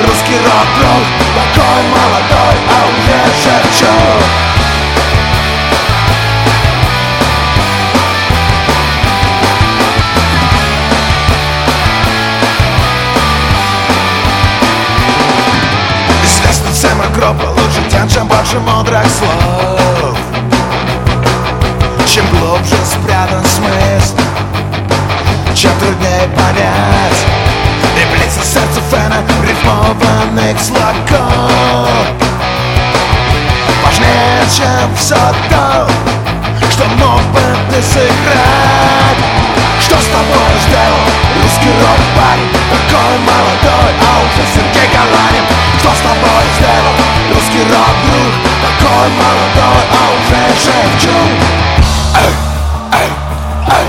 русский рок-друг, такой молодой, а уже Шевчук. Известно всем рок-группа лучше тем, чем больше мудрых слов, чем глубже спрятан смысл, чем труднее понять и близко сердце фэна рифмованных слогов. Важнее, чем все то, что мог бы ты сыграть. Что с тобой сделал русский рок-парень, такой молодой, а уже Сергей Галанин? Что с тобой сделал русский рок-друг, такой молодой, а уже Шевчук? Эй, эй, эй.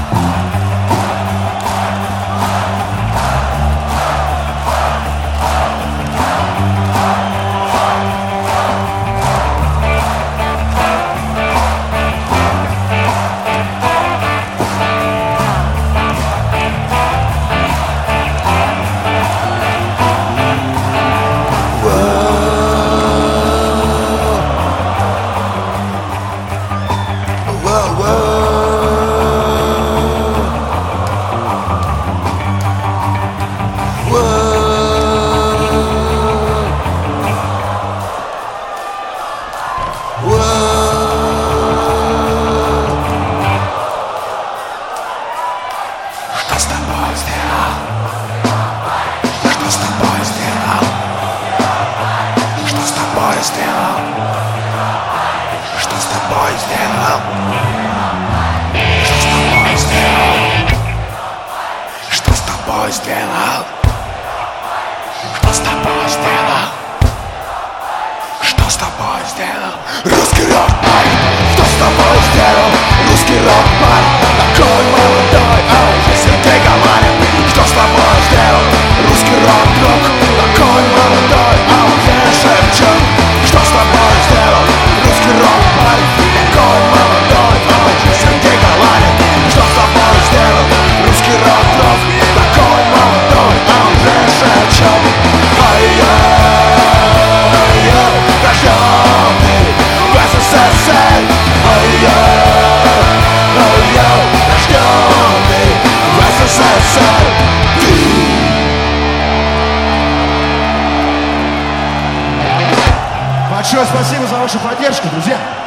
Что с тобой сделал? Что с тобой сделал? Что с тобой сделал? Что с тобой сделал? Что с тобой сделал? Что с тобой сделал? Что с тобой сделал? Русский рок-парень, что с тобой сделал? Русский рок-парень, такой молодой, а уже Сергей Галанин. Что с тобой сделал? Русский рок-друг, такой молодой, а уже Шевчук. Что с тобой сделал? Русский рок-парень, такой молодой, а уже Сергей Галанин. Что с тобой сделал? Русский рок-друг, такой молодой, а уже Шевчук. Рожденный в СССР, рожденный в СССР. Большое спасибо за вашу поддержку, друзья.